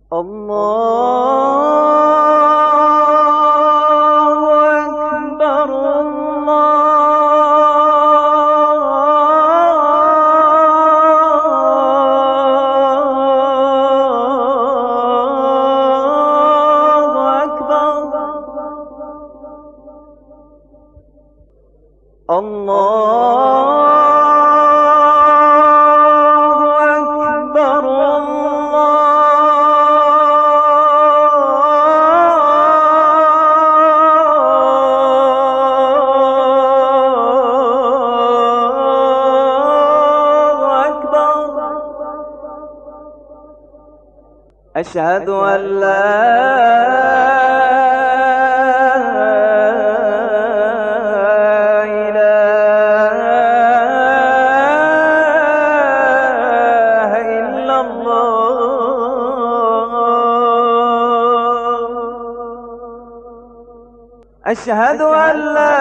الله أكبر الله أكبر أشهد أن لا إله إلا الله. أشهد أن لا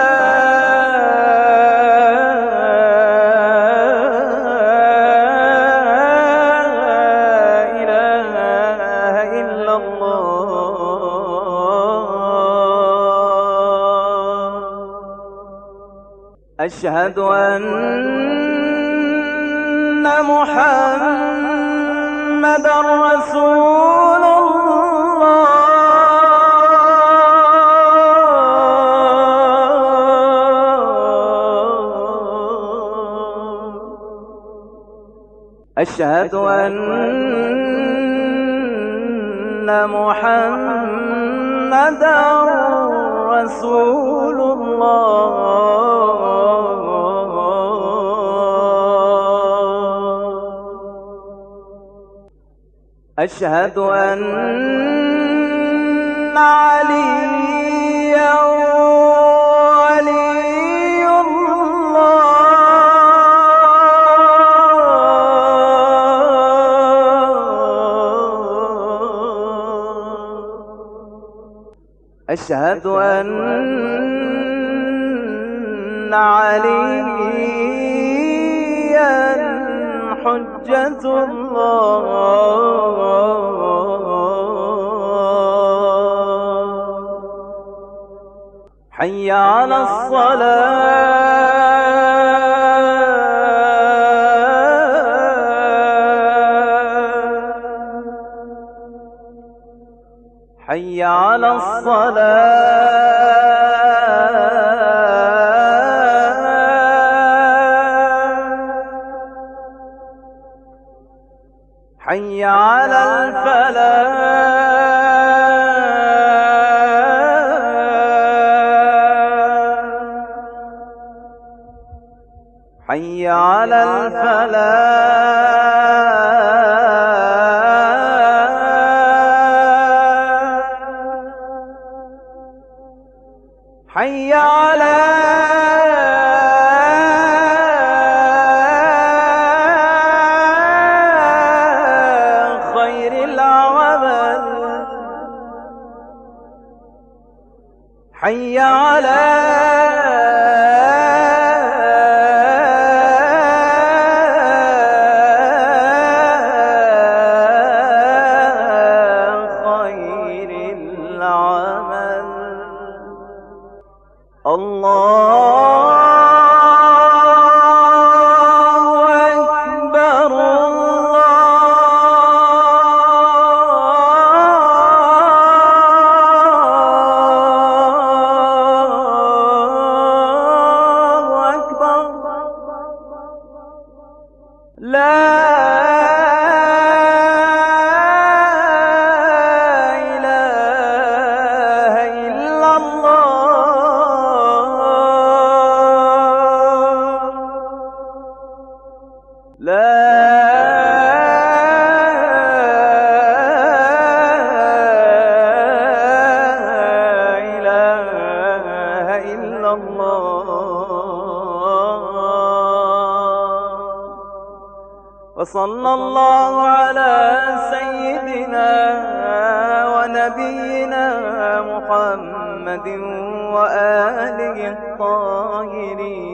أشهد أن محمدًا رسول الله. أشهد أن محمدًا رسول الله. أشهد أن عليا ولي الله. أشهد أن عليا حجة الله. حي على الصلاة. حي على الصلاة. حي على الفلاح. حي على الفلاح. حي على خير العمل. حي على وصلى الله على سيدنا ونبينا محمد وآله الطاهرين.